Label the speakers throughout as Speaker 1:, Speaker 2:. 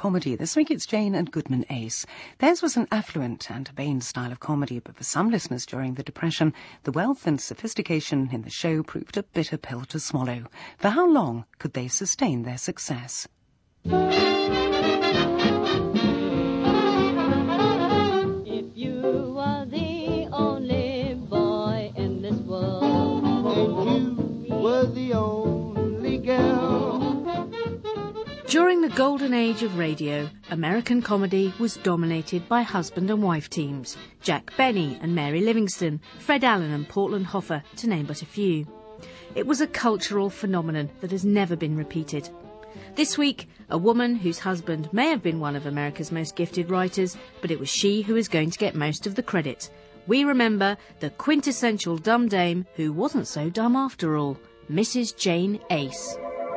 Speaker 1: comedy. This week it's Jane and Goodman Ace. Theirs was an affluent and urbane style of comedy, but for some listeners during the Depression, the wealth and sophistication in the show proved a bitter pill to swallow. For how long could they sustain their success?
Speaker 2: If you were the only boy in this world,
Speaker 3: and you were the only girl.
Speaker 4: During the golden age of radio, American comedy was dominated by husband and wife teams, Jack Benny and Mary Livingstone, Fred Allen and Portland Hoffer, to name but a few. It was a cultural phenomenon that has never been repeated. This week, a woman whose husband may have been one of America's most gifted writers, but it was she who is going to get most of the credit. We remember the quintessential dumb dame who wasn't so dumb after all, Mrs. Jane Ace.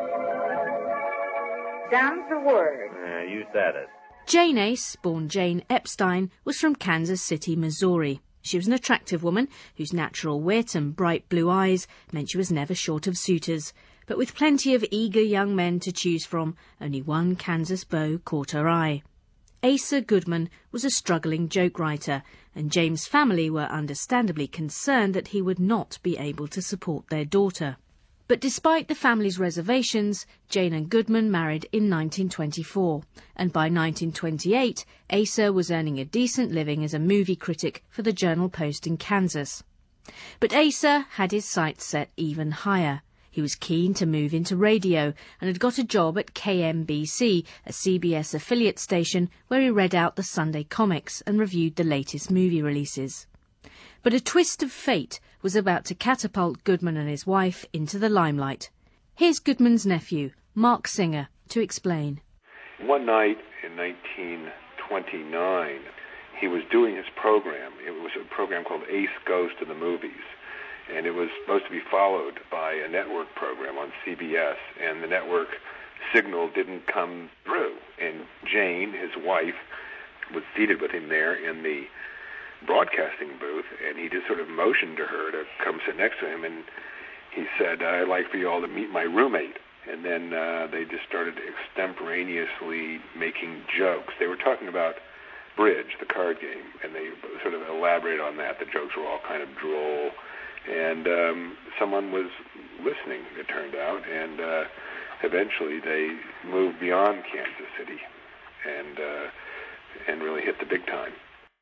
Speaker 5: Dumb's the word.
Speaker 6: You said it.
Speaker 4: Jane Ace, born Jane Epstein, was from Kansas City, Missouri. She was an attractive woman whose natural wit and bright blue eyes meant she was never short of suitors. But with plenty of eager young men to choose from, only one Kansas beau caught her eye. Asa Goodman was a struggling joke writer, and Jane's family were understandably concerned that he would not be able to support their daughter. But despite the family's reservations, Jane and Goodman married in 1924, and by 1928, Asa was earning a decent living as a movie critic for the Journal-Post in Kansas. But Asa had his sights set even higher. He was keen to move into radio and had got a job at KMBC, a CBS affiliate station, where he read out the Sunday comics and reviewed the latest movie releases. But a twist of fate was about to catapult Goodman and his wife into the limelight. Here's Goodman's nephew, Mark Singer, to explain.
Speaker 7: One night in 1929, he was doing his program. It was a program called Ace Goes to the Movies, and it was supposed to be followed by a network program on CBS, and the network signal didn't come through. And Jane, his wife, was seated with him there in the broadcasting booth, and he just sort of motioned to her to come sit next to him, and he said, "I'd like for you all to meet my roommate." And then they just started extemporaneously making jokes. They were talking about bridge, the card game, and they sort of elaborated on that. The jokes were all kind of droll, and someone was listening, it turned out, and eventually they moved beyond Kansas City and really hit the big time.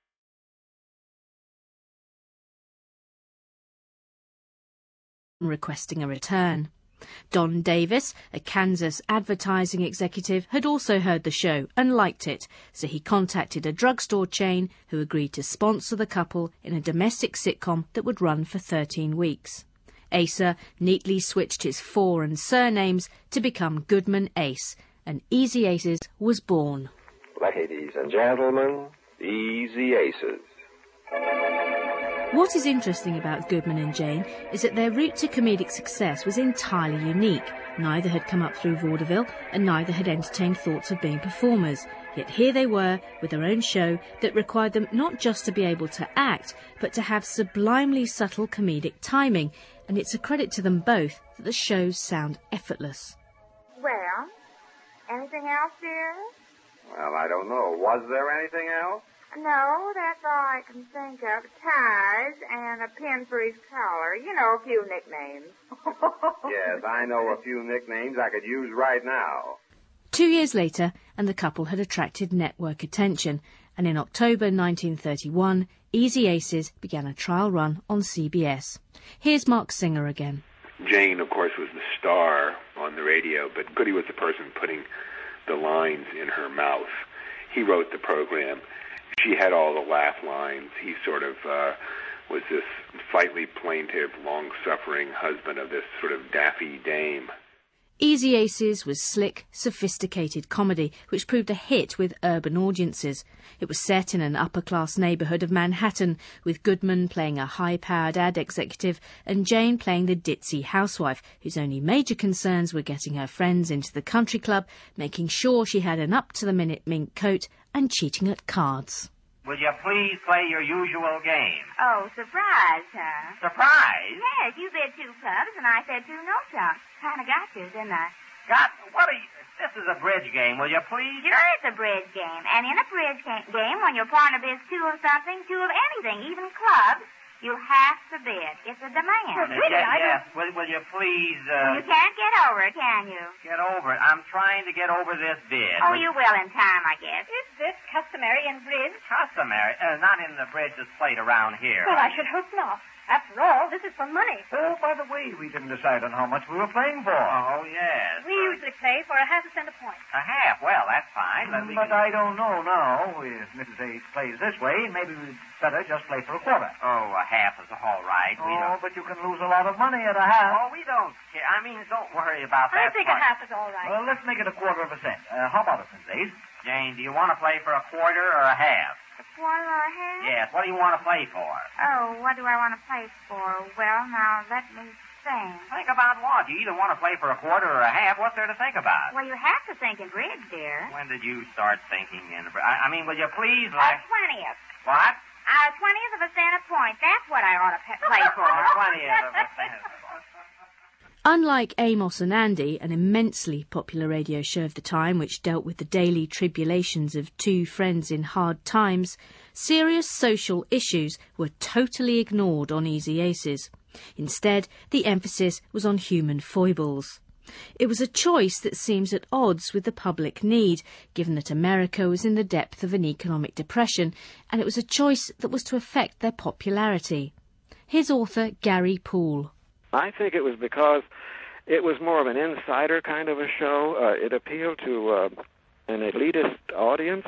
Speaker 4: Requesting a return. Don Davis, a Kansas advertising executive, had also heard the show and liked it, so he contacted a drugstore chain who agreed to sponsor the couple in a domestic sitcom that would run for 13 weeks. Asa neatly switched his fore and surnames to become Goodman Ace, and Easy Aces was born.
Speaker 8: Ladies and gentlemen, Easy Aces.
Speaker 4: What is interesting about Goodman and Jane is that their route to comedic success was entirely unique. Neither had come up through vaudeville, and neither had entertained thoughts of being performers. Yet here they were, with their own show that required them not just to be able to act, but to have sublimely subtle comedic timing. And it's a credit to them both that the shows sound effortless.
Speaker 5: Well, anything else, dear?
Speaker 8: Well, I don't know. Was there anything else?
Speaker 5: No, that's all I can think of. Ties and a pin for his collar. You know, a few nicknames.
Speaker 8: Yes, I know a few nicknames I could use right now.
Speaker 4: 2 years later, and the couple had attracted network attention, and in October 1931, Easy Aces began a trial run on CBS. Here's Mark Singer again.
Speaker 7: Jane, of course, was the star on the radio, but Goody was the person putting the lines in her mouth. He wrote the program. She had all the laugh lines. He sort of was this slightly plaintive, long-suffering husband of this sort of daffy dame.
Speaker 4: Easy Aces was slick, sophisticated comedy, which proved a hit with urban audiences. It was set in an upper-class neighbourhood of Manhattan, with Goodman playing a high-powered ad executive and Jane playing the ditzy housewife, whose only major concerns were getting her friends into the country club, making sure she had an up-to-the-minute mink coat, and cheating at cards.
Speaker 6: Will you please play your usual game?
Speaker 5: Oh, surprise, huh?
Speaker 6: Surprise?
Speaker 5: Yes, you bid 2 clubs and I said 2 no-shots. Kind of got you, didn't I?
Speaker 6: Got, what are you... This is a bridge game, will you please?
Speaker 5: Sure, it's a bridge game. And in a bridge game, when your partner bids two of something, two of anything, even clubs, you have to bid. It's a demand.
Speaker 6: Well, really, yes. Will you please,
Speaker 5: Well, you can't get over it, can you?
Speaker 6: Get over it. I'm trying to get over this bid.
Speaker 5: Oh, you will in time, I guess.
Speaker 9: Is this customary in bridge?
Speaker 6: Customary? Not in the bridge that's played around here.
Speaker 9: Well, I should hope not. After all, this is for money.
Speaker 10: Oh, by the way, we didn't decide on how much we were playing for.
Speaker 6: Oh, yes.
Speaker 9: We usually play for a half a cent a point.
Speaker 6: A half? Well, that's fine.
Speaker 10: But I don't know now. If Mrs. H plays this way, maybe we'd better just play for a quarter.
Speaker 6: Oh, a half is all right.
Speaker 10: But you can lose a lot of money at a half.
Speaker 6: Oh, we don't care. I mean, don't worry about that.
Speaker 9: I think a half is all right.
Speaker 10: Well, let's make it a quarter of a cent. How about it, Mrs. H?
Speaker 6: Jane, do you want to play for a quarter or a half?
Speaker 5: A quarter or a half?
Speaker 6: Yes. What do you want to play for?
Speaker 5: Oh, what do I want to play for? Well, now, let me think.
Speaker 6: Think about what? You either want to play for a quarter or a half. What's there to think about?
Speaker 5: Well, you have to think in bridge, dear.
Speaker 6: When did you start thinking in... I mean, will you please...
Speaker 5: A 20th.
Speaker 6: What?
Speaker 5: A 20th of a cent a point. That's what I ought to play for.
Speaker 6: A 20th of a cent.
Speaker 4: Unlike Amos and Andy, an immensely popular radio show of the time which dealt with the daily tribulations of two friends in hard times, serious social issues were totally ignored on Easy Aces. Instead, the emphasis was on human foibles. It was a choice that seems at odds with the public need, given that America was in the depth of an economic depression, and it was a choice that was to affect their popularity. Here's author Gary Poole.
Speaker 11: I think it was because it was more of an insider kind of a show. It appealed to an elitist audience.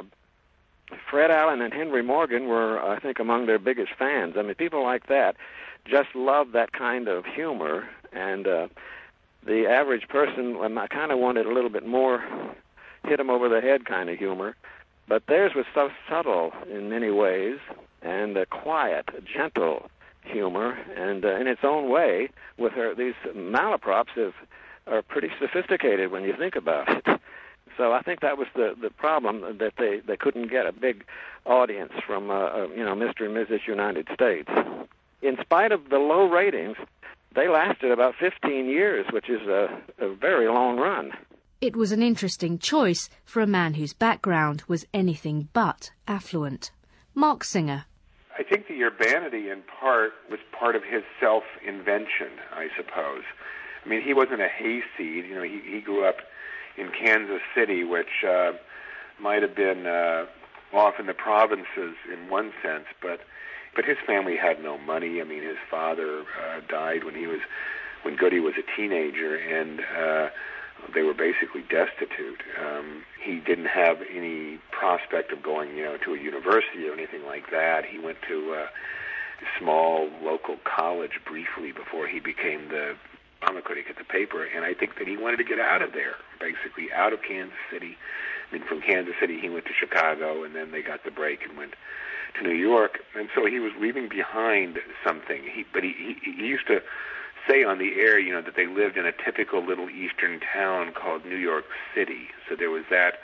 Speaker 11: Fred Allen and Henry Morgan were, I think, among their biggest fans. I mean, people like that just loved that kind of humor, and the average person kind of wanted a little bit more hit them over the head kind of humor. But theirs was so subtle in many ways, and quiet, gentle humor, and in its own way, with these malaprops are pretty sophisticated when you think about it. So I think that was the problem, that they couldn't get a big audience from Mr. and Mrs. United States. In spite of the low ratings, they lasted about 15 years, which is a very long run.
Speaker 4: It was an interesting choice for a man whose background was anything but affluent. Mark Singer.
Speaker 7: I think the urbanity, in part, was part of his self-invention, I suppose. I mean, he wasn't a hayseed. You know, he grew up in Kansas City, which might have been off in the provinces in one sense, but his family had no money. I mean, his father died when Goody was a teenager, and they were basically destitute. He didn't have any prospect of going, to a university or anything like that. He went to a small local college briefly before he became the drama critic at the paper, and I think that he wanted to get out of there, basically out of Kansas City. I mean, from Kansas City he went to Chicago, and then they got the break and went to New York, and so he was leaving behind something. But he used to say on the air, that they lived in a typical little eastern town called New York City. So there was that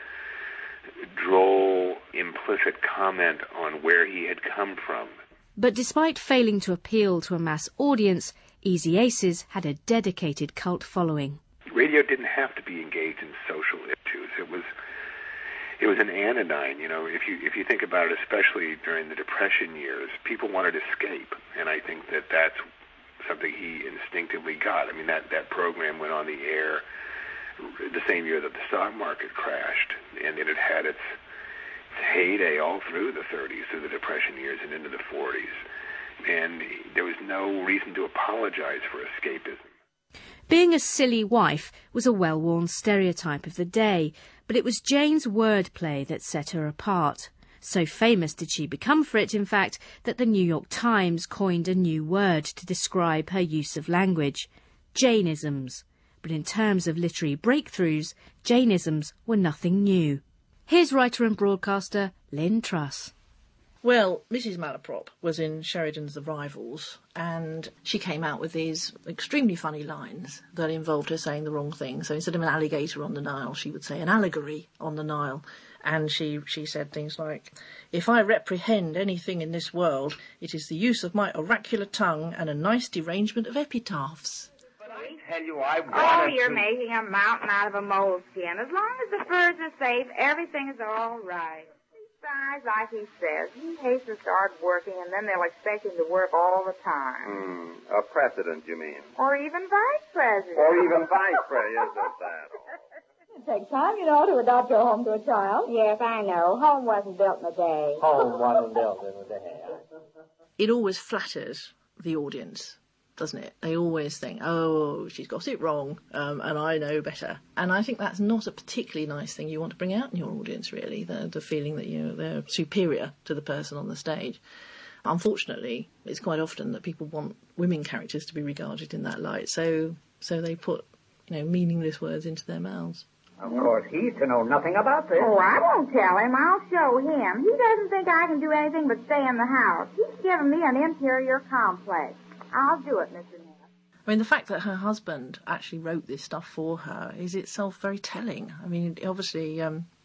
Speaker 7: droll, implicit comment on where he had come from.
Speaker 4: But despite failing to appeal to a mass audience, Easy Aces had a dedicated cult following.
Speaker 7: Radio didn't have to be engaged in social issues. It was an anodyne. If you think about it, especially during the Depression years, people wanted escape, and I think that that's something he instinctively got. I mean, that program went on the air the same year that the stock market crashed, and it had had its heyday all through the 30s, through the Depression years and into the 40s. And there was no reason to apologize for escapism.
Speaker 4: Being a silly wife was a well-worn stereotype of the day, but it was Jane's wordplay that set her apart. So famous did she become for it, in fact, that the New York Times coined a new word to describe her use of language: Janeisms. But in terms of literary breakthroughs, Janeisms were nothing new. Here's writer and broadcaster Lynn Truss.
Speaker 12: Well, Mrs. Malaprop was in Sheridan's The Rivals, and she came out with these extremely funny lines that involved her saying the wrong thing. So instead of an alligator on the Nile, she would say an allegory on the Nile. And she said things like, "If I reprehend anything in this world, it is the use of my oracular tongue and a nice derangement of epitaphs."
Speaker 8: tell you, I wanted
Speaker 5: Oh, you're
Speaker 8: to...
Speaker 5: making a mountain out of a moleskin. As long as the furs are safe, everything is all right. Besides, like he says, he hates to start working, and then they'll expect him to work all the time.
Speaker 8: A president, you mean?
Speaker 5: Or even vice president.
Speaker 8: Or even vice president, isn't that all?
Speaker 9: It takes time, you know, to adopt your home to a child.
Speaker 5: Yes, I know. Home wasn't built in a day.
Speaker 8: Home wasn't built in a day.
Speaker 12: It always flatters the audience, doesn't it? They always think, oh, she's got it wrong, and I know better. And I think that's not a particularly nice thing you want to bring out in your audience, really, the feeling that they're superior to the person on the stage. Unfortunately, it's quite often that people want women characters to be regarded in that light, so they put, meaningless words into their mouths.
Speaker 10: Of course, he's to know nothing about this.
Speaker 5: Oh, I won't tell him. I'll show him. He doesn't think I can do anything but stay in the house. He's given me an inferior complex. I'll do it, Mr. Neff.
Speaker 12: I mean, the fact that her husband actually wrote this stuff for her is itself very telling. I mean, obviously,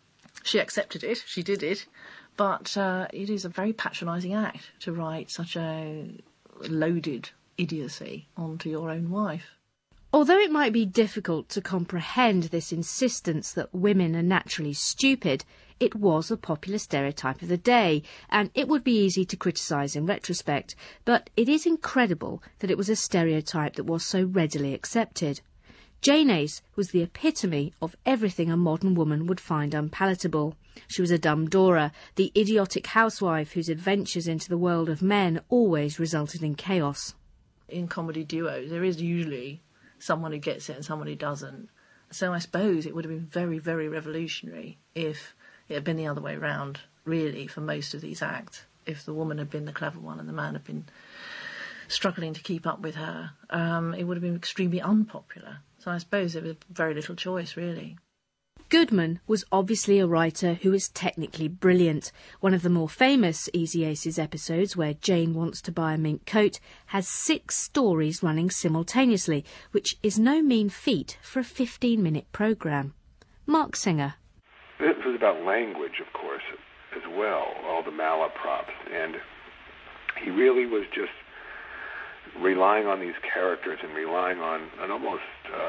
Speaker 12: she accepted it, she did it, but it is a very patronising act to write such a loaded idiocy onto your own wife.
Speaker 4: Although it might be difficult to comprehend this insistence that women are naturally stupid, it was a popular stereotype of the day, and it would be easy to criticise in retrospect, but it is incredible that it was a stereotype that was so readily accepted. Jane Ace was the epitome of everything a modern woman would find unpalatable. She was a dumb Dora, the idiotic housewife whose adventures into the world of men always resulted in chaos.
Speaker 12: In comedy duos, there is usually someone who gets it and someone who doesn't. So I suppose it would have been very, very revolutionary if it had been the other way round, really, for most of these acts. If the woman had been the clever one and the man had been struggling to keep up with her, it would have been extremely unpopular. So I suppose there was very little choice, really.
Speaker 4: Goodman was obviously a writer who is technically brilliant. One of the more famous Easy Aces episodes, where Jane wants to buy a mink coat, has 6 stories running simultaneously, which is no mean feat for a 15-minute programme. Mark Singer.
Speaker 7: This was about language, of course, as well, all the malaprops, and he really was just relying on these characters and relying on an almost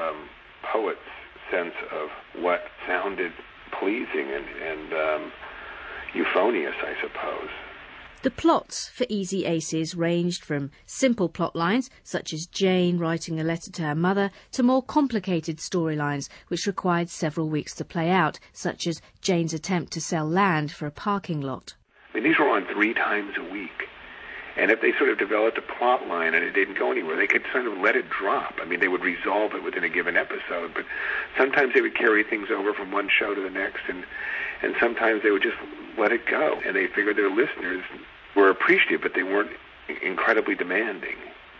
Speaker 7: poet's sense of what sounded pleasing and euphonious, I suppose.
Speaker 4: The plots for Easy Aces ranged from simple plot lines, such as Jane writing a letter to her mother, to more complicated storylines, which required several weeks to play out, such as Jane's attempt to sell land for a parking lot.
Speaker 7: I mean, these were on 3 times a week. And if they sort of developed a plot line and it didn't go anywhere, they could sort of let it drop. I mean, they would resolve it within a given episode, but sometimes they would carry things over from one show to the next, and sometimes they would just let it go. And they figured their listeners were appreciative, but they weren't incredibly demanding.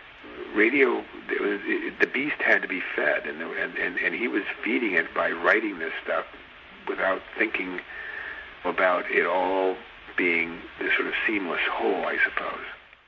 Speaker 7: Radio, the beast had to be fed, and he was feeding it by writing this stuff without thinking about it all being this sort of seamless whole, I suppose.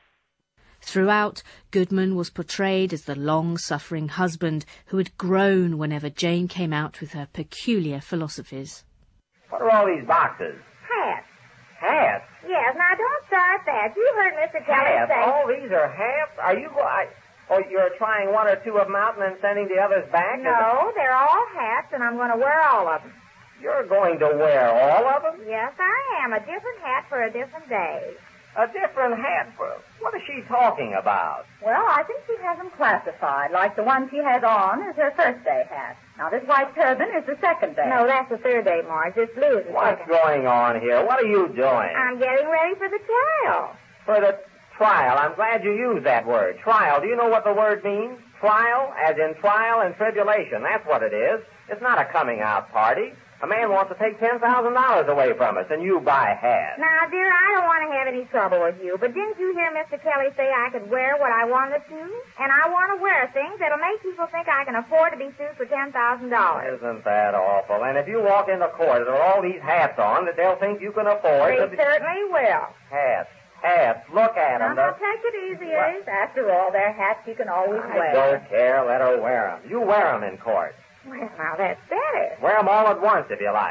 Speaker 4: Throughout, Goodman was portrayed as the long-suffering husband who had groan whenever Jane came out with her peculiar philosophies.
Speaker 10: What are all these boxes?
Speaker 5: Hats.
Speaker 10: Hats?
Speaker 5: Yes, now don't start that. You heard Mr. Kelly
Speaker 10: Hats?
Speaker 5: say...
Speaker 10: All these are hats? Are you... you're trying one or two of them out and then sending the others back?
Speaker 5: No, they're all hats, and I'm going to wear all of them.
Speaker 10: You're going to wear all of them?
Speaker 5: Yes, I am. A different hat for a different day.
Speaker 10: A different hat for... What is she talking about?
Speaker 9: Well, I think she has them classified, like the one she has on is her first day hat. Now, this white turban is the second day.
Speaker 5: No, that's the third day, Marge. This blue is the
Speaker 10: What's
Speaker 5: second.
Speaker 10: going on here? What are you doing?
Speaker 5: I'm getting ready for the trial.
Speaker 10: For the trial. I'm glad you used that word. Trial. Do you know what the word means? Trial, as in trial and tribulation. That's what it is. It's not a coming-out party. A man wants to take $10,000 away from us, and you buy hats.
Speaker 5: Now, dear, I don't want to have any trouble with you, but didn't you hear Mr. Kelly say I could wear what I wanted to? And I want to wear things that'll make people think I can afford to be sued for $10,000.
Speaker 10: Isn't that awful? And if you walk into court with all these hats on, that they'll think you can afford
Speaker 5: They certainly will.
Speaker 10: Hats. Hats. Look at them.
Speaker 9: Now, take it easy, Ace. After all, they're hats you can always wear.
Speaker 10: I don't care. Let her wear them. You wear them in court.
Speaker 5: Well, now, that's better.
Speaker 10: Wear them all at once, if you like.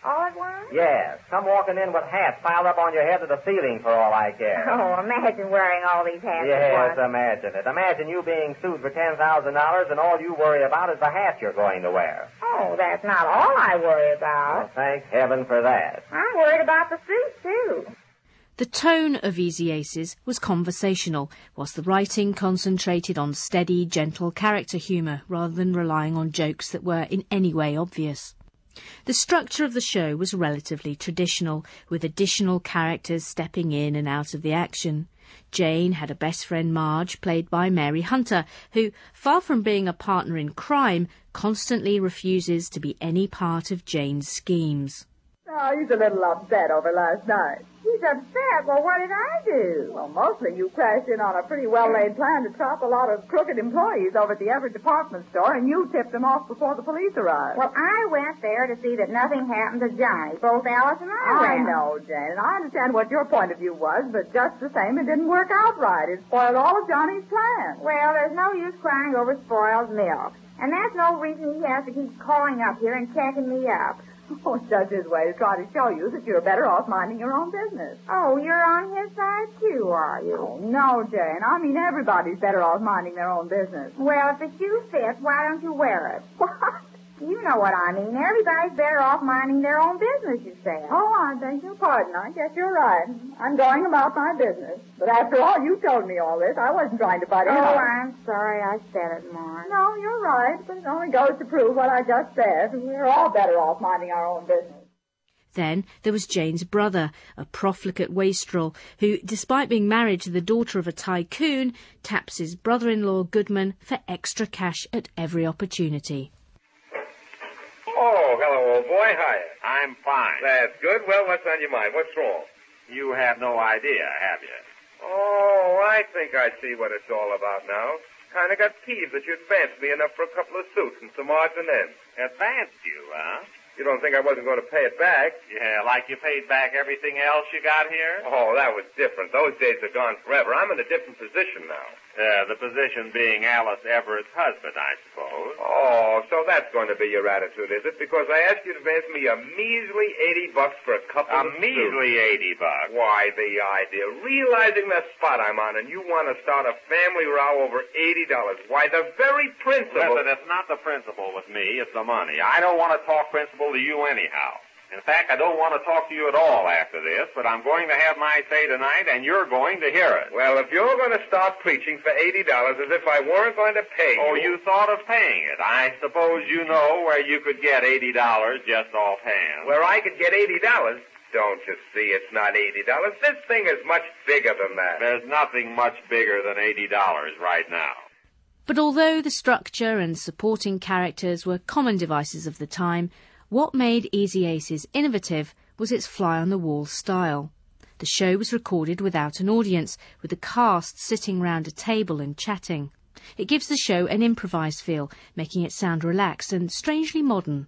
Speaker 5: All at once?
Speaker 10: Yes. Come walking in with hats piled up on your head to the ceiling for all I care.
Speaker 5: Oh, imagine wearing all these hats at
Speaker 10: Yes,
Speaker 5: once.
Speaker 10: imagine it. Imagine you being sued for $10,000 and all you worry about is the hat you're going to wear.
Speaker 5: Oh, that's not all I worry about.
Speaker 10: Well, thank heaven for that.
Speaker 5: I'm worried about the suit, too.
Speaker 4: The tone of Easy Aces was conversational, whilst the writing concentrated on steady, gentle character humour rather than relying on jokes that were in any way obvious. The structure of the show was relatively traditional, with additional characters stepping in and out of the action. Jane had a best friend, Marge, played by Mary Hunter, who, far from being a partner in crime, constantly refuses to be any part of Jane's schemes.
Speaker 9: Oh, he's a little upset over last night.
Speaker 5: He's upset. Well, what did I do?
Speaker 9: Well, mostly you crashed in on a pretty well-laid plan to trap a lot of crooked employees over at the Everett department store, and you tipped them off before the police arrived.
Speaker 5: Well, I went there to see that nothing happened to Johnny. Both Alice and I went.
Speaker 9: know, Jane, and I understand what your point of view was, but just the same, it didn't work out right. It spoiled all of Johnny's plans.
Speaker 5: Well, there's no use crying over spoiled milk. And that's no reason he has to keep calling up here and checking me up.
Speaker 9: Oh, it's just his way to try to show you that you're better off minding your own business.
Speaker 5: Oh, you're on his side, too, are you?
Speaker 9: Oh, no, Jane. I mean, everybody's better off minding their own business.
Speaker 5: Well, if the shoe fits, why don't you wear it?
Speaker 9: What?
Speaker 5: You know what I mean. Everybody's better off minding their own business, you said.
Speaker 9: Oh, I beg your pardon. I guess you're right. I'm going about my business. But after all, you told me all this. I wasn't trying to butt in.
Speaker 5: Oh,
Speaker 9: on
Speaker 5: I'm sorry I said it, Marge.
Speaker 9: No, you're right. But it only goes to prove what I just said. We're all better off minding our own business.
Speaker 4: Then there was Jane's brother, a profligate wastrel, who, despite being married to the daughter of a tycoon, taps his brother-in-law Goodman for extra cash at every opportunity.
Speaker 8: Oh, hello, old boy. Hiya.
Speaker 10: I'm fine.
Speaker 8: That's good. Well, what's on your mind? What's wrong?
Speaker 10: You have no idea, have you?
Speaker 8: Oh, I think I see what it's all about now. Kind of got peeved that you advanced me enough for a couple of suits and some odds and ends.
Speaker 10: Advanced you, huh?
Speaker 8: You don't think I wasn't going to pay it back?
Speaker 10: Yeah, like you paid back everything else you got here?
Speaker 8: Oh, that was different. Those days are gone forever. I'm in a different position now.
Speaker 10: The position being Alice Everett's husband, I suppose.
Speaker 8: Oh, so that's going to be your attitude, is it? Because I asked you to advance me a measly $80 for a couple of suits.
Speaker 10: A measly $80?
Speaker 8: Why, the idea. Realizing the spot I'm on, and you want to start a family row over $80. Why, the very principle...
Speaker 10: Listen, it's not the principle with me, it's the money. I don't want to talk principle to you anyhow. In fact, I don't want to talk to you at all after this, but I'm going to have my say tonight, and you're going to hear it.
Speaker 8: Well, if you're going to start preaching for $80 as if I weren't going to pay you...
Speaker 10: Oh, you thought of paying it. I suppose you know where you could get $80 just offhand.
Speaker 8: Where I could get $80? Don't you see it's not $80? This thing is much bigger than that.
Speaker 10: There's nothing much bigger than $80 right now.
Speaker 4: But although the structure and supporting characters were common devices of the time, what made Easy Aces innovative was its fly-on-the-wall style. The show was recorded without an audience, with the cast sitting round a table and chatting. It gives the show an improvised feel, making it sound relaxed and strangely modern.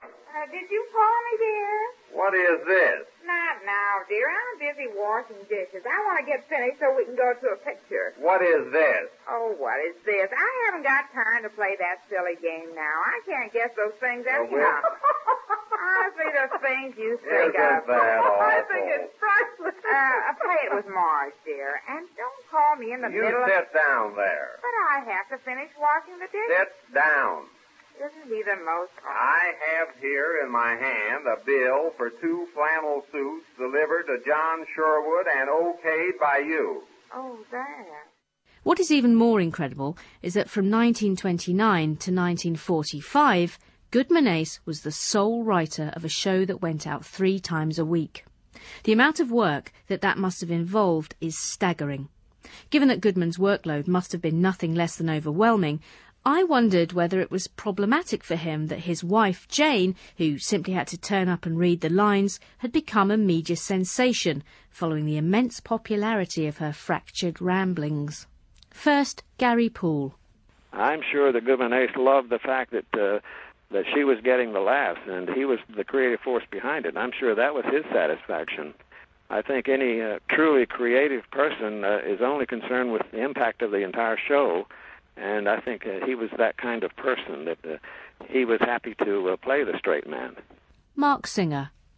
Speaker 5: Did you call me, dear?
Speaker 8: What is this?
Speaker 5: Not now, dear. I'm busy washing dishes. I want to get finished so we can go to a picture.
Speaker 8: What is this?
Speaker 5: Oh, what is this? I haven't got time to play that silly game now. I can't guess those things anyhow. Honestly, the things you think
Speaker 8: Isn't that awful?
Speaker 5: I think it's priceless. Play it with Marge, dear. And don't call me in the
Speaker 8: You
Speaker 5: middle of...
Speaker 8: sit down there.
Speaker 5: But I have to finish washing the dishes.
Speaker 8: Sit down.
Speaker 5: Isn't he the most...
Speaker 8: I have here in my hand a bill for 2 flannel suits delivered to John Sherwood and okayed by you.
Speaker 5: Oh, that.
Speaker 4: What is even more incredible is that from 1929 to 1945, Goodman Ace was the sole writer of a show that went out 3 times a week. The amount of work that must have involved is staggering. Given that Goodman's workload must have been nothing less than overwhelming, I wondered whether it was problematic for him that his wife, Jane, who simply had to turn up and read the lines, had become a media sensation following the immense popularity of her fractured ramblings. First, Gary Poole.
Speaker 11: I'm sure that Goodman Ace loved the fact that she was getting the laughs, and he was the creative force behind it. I'm sure that was his satisfaction. I think any truly creative person is only concerned with the impact of the entire show, and I think he was that kind of person that he was happy to play the straight man.
Speaker 4: Mark Singer.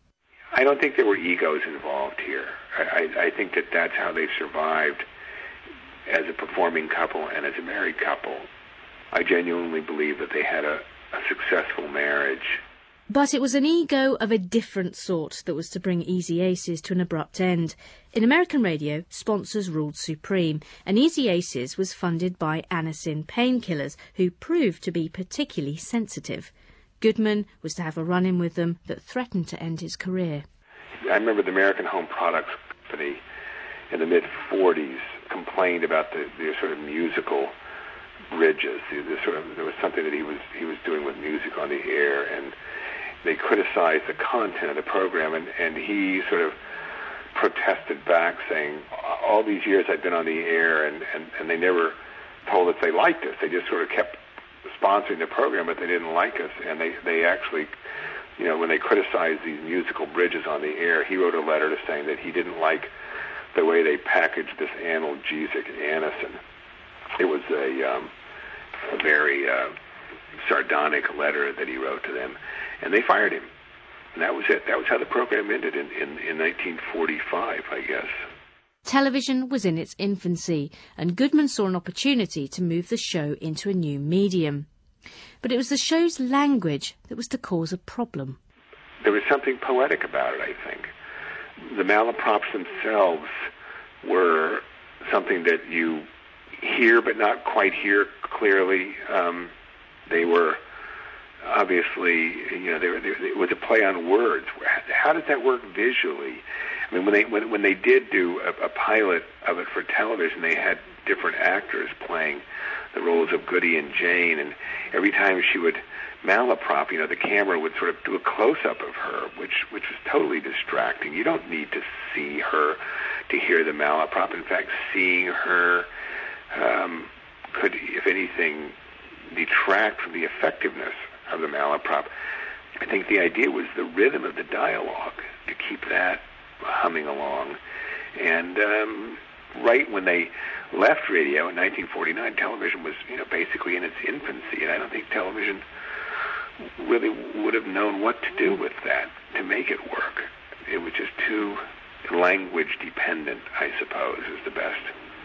Speaker 7: I don't think there were egos involved here. I think that that's how they survived as a performing couple and as a married couple. I genuinely believe that they had a successful marriage.
Speaker 4: But it was an ego of a different sort that was to bring Easy Aces to an abrupt end. In American radio, sponsors ruled supreme, and Easy Aces was funded by Anacin painkillers, who proved to be particularly sensitive. Goodman was to have a run-in with them that threatened to end his career.
Speaker 7: I remember the American Home Products Company in the mid-'40s complained about the sort of musical bridges. There was something that he was doing with music on the air, and they criticized the content of the program, and he sort of protested back, saying, all these years I've been on the air, and they never told us they liked us. They just sort of kept sponsoring the program, but they didn't like us. And they actually, when they criticized these musical bridges on the air, he wrote a letter to saying that he didn't like the way they packaged this analgesic Anacin. It was a very sardonic letter that he wrote to them, and they fired him. And that was it. That was how the program ended in 1945, I guess.
Speaker 4: Television was in its infancy, and Goodman saw an opportunity to move the show into a new medium. But it was the show's language that was to cause a problem.
Speaker 7: There was something poetic about it, I think. The malaprops themselves were something that you hear but not quite hear clearly. They were obviously, it was a play on words. How does that work visually? I mean, when they did do a pilot of it for television, they had different actors playing the roles of Goody and Jane, and every time she would malaprop, the camera would sort of do a close-up of her, which was totally distracting. You don't need to see her to hear the malaprop. In fact, seeing her could, if anything, detract from the effectiveness of the malaprop. I think the idea was the rhythm of the dialogue, to keep that humming along. And right when they left radio in 1949, television was, basically in its infancy, and I don't think television really would have known what to do with that to make it work. It was just too language dependent, I suppose, is the best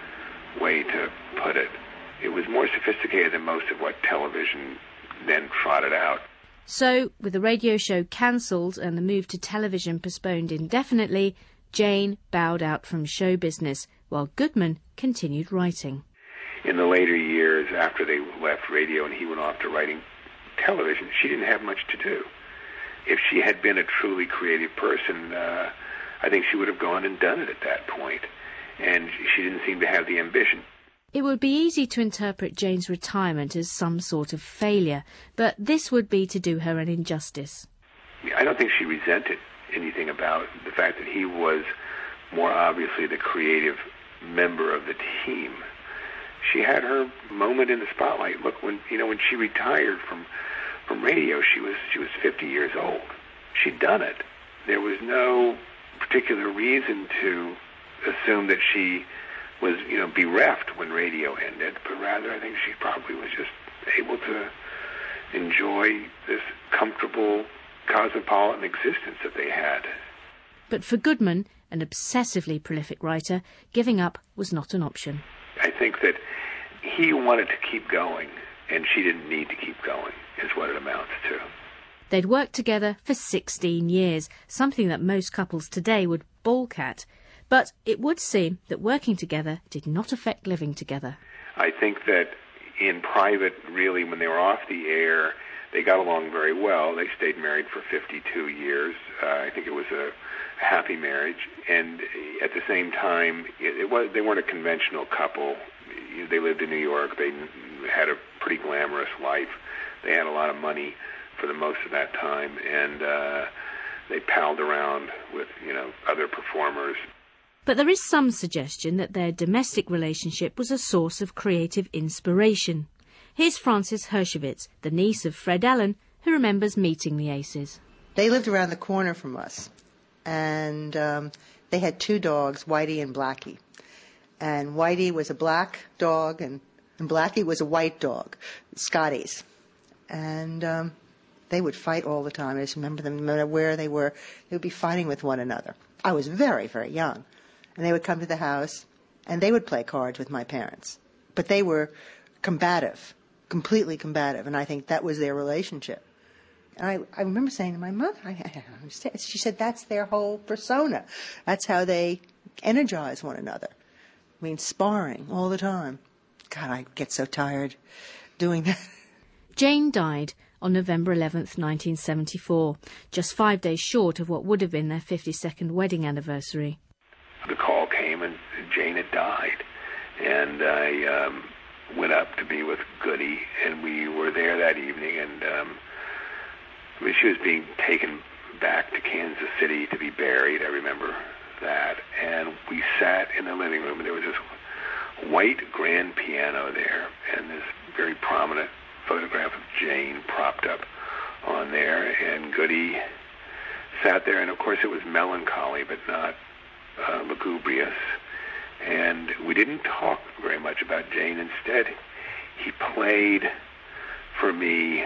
Speaker 7: way to put it. It was more sophisticated than most of what television then trotted out.
Speaker 4: So, with the radio show cancelled and the move to television postponed indefinitely, Jane bowed out from show business, while Goodman continued writing.
Speaker 7: In the later years, after they left radio and he went off to writing television, she didn't have much to do. If she had been a truly creative person, I think she would have gone and done it at that point. And she didn't seem to have the ambition.
Speaker 4: It would be easy to interpret Jane's retirement as some sort of failure, but this would be to do her an injustice.
Speaker 7: I don't think she resented anything about the fact that he was more obviously the creative member of the team. She had her moment in the spotlight. Look, when she retired from radio, she was 50 years old. She'd done it. There was no particular reason to assume that she was, bereft when radio ended, but rather I think she probably was just able to enjoy this comfortable cosmopolitan existence that they had.
Speaker 4: But for Goodman, an obsessively prolific writer, giving up was not an option.
Speaker 7: I think that he wanted to keep going, and she didn't need to keep going, is what it amounts to.
Speaker 4: They'd worked together for 16 years, something that most couples today would balk at. But it would seem that working together did not affect living together.
Speaker 7: I think that in private, really, when they were off the air, they got along very well. They stayed married for 52 years. I think it was a happy marriage. And at the same time, they weren't a conventional couple. They lived in New York. They had a pretty glamorous life. They had a lot of money for the most of that time. And they palled around with, other performers.
Speaker 4: But there is some suggestion that their domestic relationship was a source of creative inspiration. Here's Frances Hershowitz, the niece of Fred Allen, who remembers meeting the Aces.
Speaker 13: They lived around the corner from us, and they had two dogs, Whitey and Blackie. And Whitey was a black dog, and Blackie was a white dog, Scotties. And They would fight all the time. I just remember them, no matter where they were, they would be fighting with one another. I was very, very young. And they would come to the house, and they would play cards with my parents. But they were combative, completely combative, and I think that was their relationship. And I remember saying to my mother, I don't understand. She said that's their whole persona. That's how they energize one another. I mean, sparring all the time. God, I get so tired doing that.
Speaker 4: Jane died on November 11th, 1974, just 5 days short of what would have been their 52nd wedding anniversary.
Speaker 7: The call came and Jane had died. And I went up to be with Goody, and we were there that evening, and she was being taken back to Kansas City to be buried. I remember that. And we sat in the living room, and there was this white grand piano there, and this very prominent photograph of Jane propped up on there, and Goody sat there, and of course it was melancholy, but not lugubrious. And we didn't talk very much about Jane. Instead, he played for me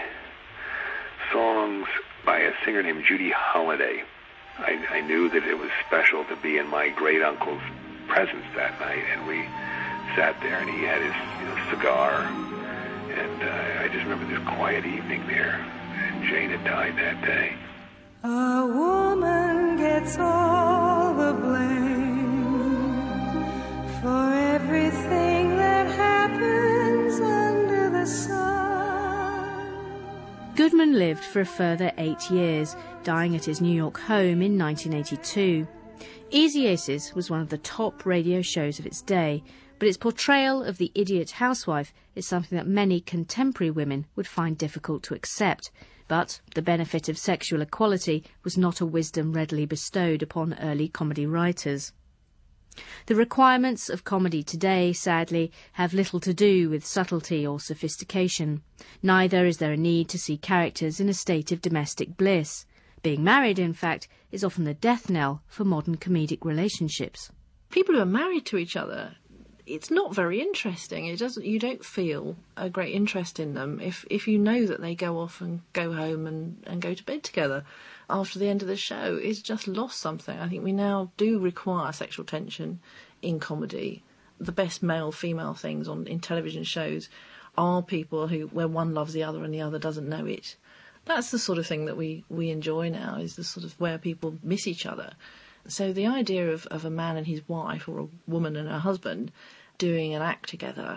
Speaker 7: songs by a singer named Judy Holliday. I knew that it was special to be in my great-uncle's presence that night, and we sat there, and he had his cigar, and I just remember this quiet evening there, and Jane had died that day.
Speaker 14: A woman gets all the blame for everything that happens under the sun.
Speaker 4: Goodman lived for a further 8 years, dying at his New York home in 1982. Easy Aces was one of the top radio shows of its day, but its portrayal of the idiot housewife is something that many contemporary women would find difficult to accept. But the benefit of sexual equality was not a wisdom readily bestowed upon early comedy writers. The requirements of comedy today, sadly, have little to do with subtlety or sophistication. Neither is there a need to see characters in a state of domestic bliss. Being married, in fact, is often the death knell for modern comedic relationships.
Speaker 12: People who are married to each other, it's not very interesting. You don't feel a great interest in them if you know that they go off and go home and go to bed together after the end of the show. It's just lost something. I think we now do require sexual tension in comedy. The best male-female things in television shows are people where one loves the other and the other doesn't know it. That's the sort of thing that we enjoy now, is the sort of where people miss each other. So the idea of a man and his wife, or a woman and her husband, doing an act together